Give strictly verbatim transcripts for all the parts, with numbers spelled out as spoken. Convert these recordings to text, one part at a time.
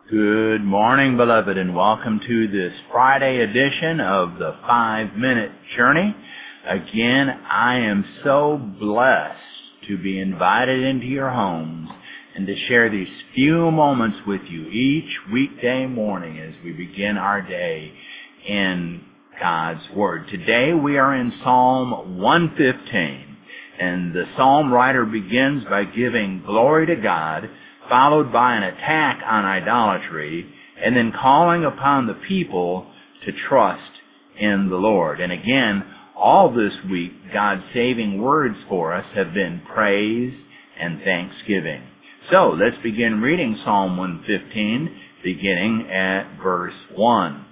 Good morning, beloved, and welcome to this Friday edition of the Five-Minute Journey. Again, I am so blessed to be invited into your homes and to share these few moments with you each weekday morning as we begin our day in God's Word. Today we are in Psalm one fifteen, and the psalm writer begins by giving glory to God, followed by an attack on idolatry, and then calling upon the people to trust in the Lord. And again, all this week, God's saving words for us have been praise and thanksgiving. So, let's begin reading Psalm one fifteen, beginning at verse one.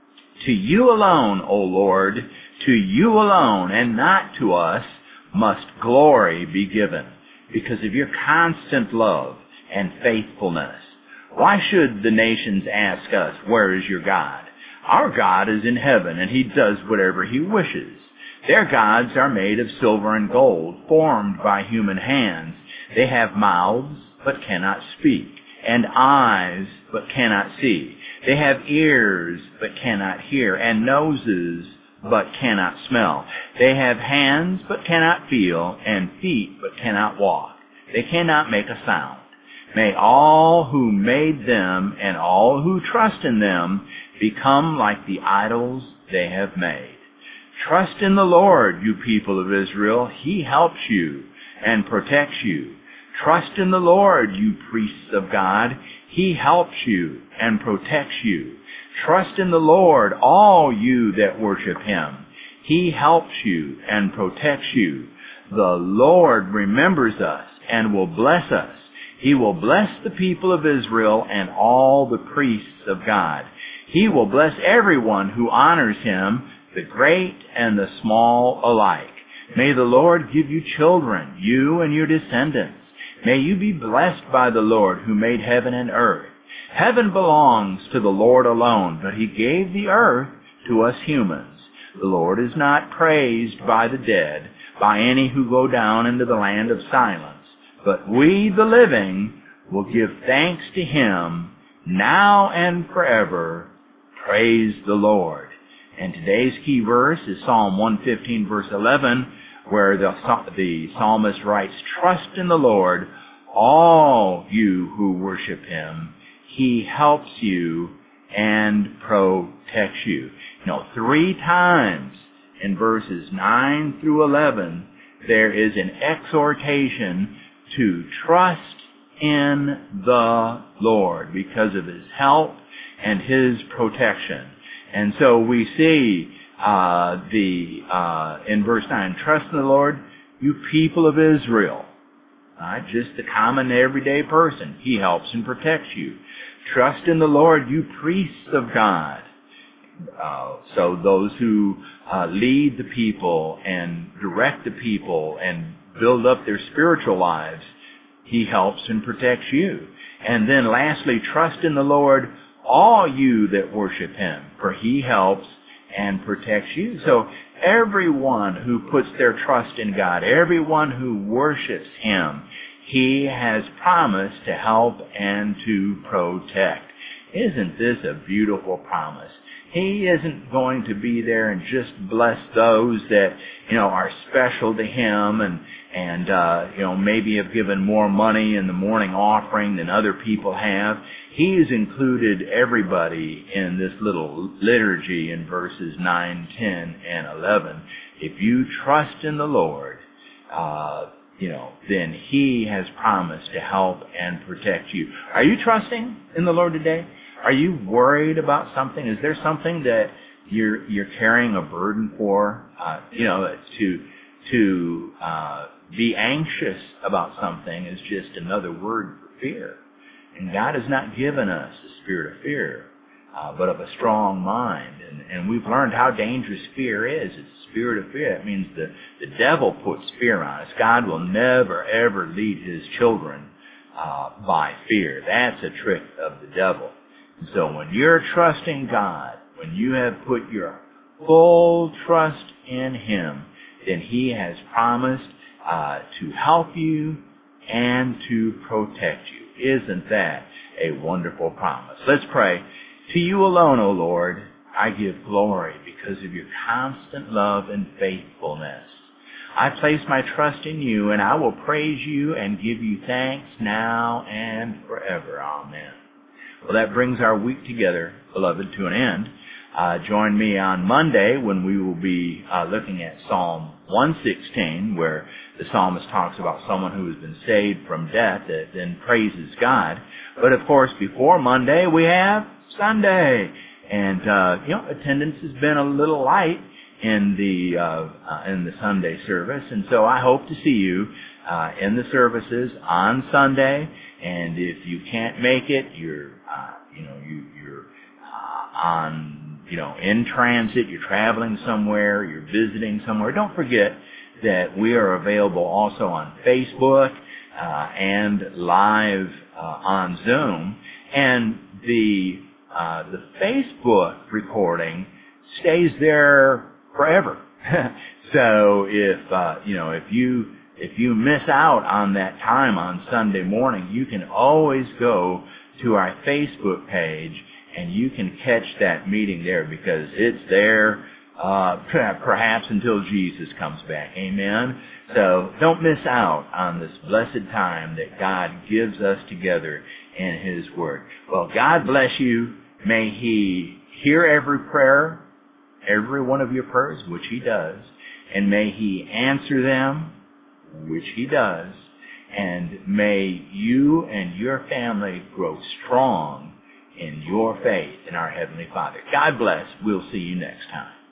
To you alone, O Lord, to you alone, and not to us, must glory be given, because of your constant love and faithfulness. Why should the nations ask us, where is your God? Our God is in heaven, and he does whatever he wishes. Their gods are made of silver and gold, formed by human hands. They have mouths, but cannot speak, and eyes, but cannot see. They have ears, but cannot hear, and noses, but cannot smell. They have hands, but cannot feel, and feet, but cannot walk. They cannot make a sound. May all who made them and all who trust in them become like the idols they have made. Trust in the Lord, you people of Israel. He helps you and protects you. Trust in the Lord, you priests of God. He helps you and protects you. Trust in the Lord, all you that worship him. He helps you and protects you. The Lord remembers us and will bless us. He will bless the people of Israel and all the priests of God. He will bless everyone who honors him, the great and the small alike. May the Lord give you children, you and your descendants. May you be blessed by the Lord who made heaven and earth. Heaven belongs to the Lord alone, but he gave the earth to us humans. The Lord is not praised by the dead, by any who go down into the land of silence. But we, the living, will give thanks to him now and forever. Praise the Lord. And today's key verse is Psalm one fifteen, verse eleven, where the, the psalmist writes, Trust in the Lord, all you who worship him. He helps you and protects you. You know, three times in verses nine through eleven, there is an exhortation to trust in the Lord because of his help and his protection. And so we see uh, the uh, in verse nine, trust in the Lord, you people of Israel. Not just the common everyday person. He helps and protects you. Trust in the Lord, you priests of God. Uh, so those who uh, lead the people and direct the people and build up their spiritual lives, he helps and protects you. And then lastly, trust in the Lord, all you that worship him, for he helps and protects you. So everyone who puts their trust in God, everyone who worships him, he has promised to help and to protect. Isn't this a beautiful promise? He isn't going to be there and just bless those that, you know, are special to him and, and, uh, you know, maybe have given more money in the morning offering than other people have. He's included everybody in this little liturgy in verses nine, ten, and eleven. If you trust in the Lord, uh, you know, then he has promised to help and protect you. Are you trusting in the Lord today? Are you worried about something? Is there something that you're you're carrying a burden for? Uh, you know, to to uh, be anxious about something is just another word for fear. And God has not given us a spirit of fear, uh, but of a strong mind. And, and we've learned how dangerous fear is. It's a spirit of fear. That means the the devil puts fear on us. God will never ever lead his children uh, by fear. That's a trick of the devil. So when you're trusting God, when you have put your full trust in him, then he has promised uh, to help you and to protect you. Isn't that a wonderful promise? Let's pray. To you alone, O Lord, I give glory because of your constant love and faithfulness. I place my trust in you, and I will praise you and give you thanks now and forever. Amen. Well, that brings our week together, beloved, to an end. Uh, join me on Monday when we will be uh, looking at Psalm one sixteen, where the psalmist talks about someone who has been saved from death that then praises God. But, of course, before Monday, we have Sunday. And, uh, you know, attendance has been a little light in the uh, uh, in the Sunday service, and so I hope to see you uh, in the services on Sunday. And if you can't make it, you're uh, you know you, you're uh, on you know in transit, you're traveling somewhere, you're visiting somewhere. Don't forget that we are available also on Facebook uh, and live uh, on Zoom, and the uh, the Facebook recording stays there forever. So if, uh, you know, if you, if you miss out on that time on Sunday morning, you can always go to our Facebook page and you can catch that meeting there because it's there, uh, perhaps until Jesus comes back. Amen. So don't miss out on this blessed time that God gives us together in His Word. Well, God bless you. May He hear every prayer, every one of your prayers, which He does, and may He answer them, which He does, and may you and your family grow strong in your faith in our Heavenly Father. God bless. We'll see you next time.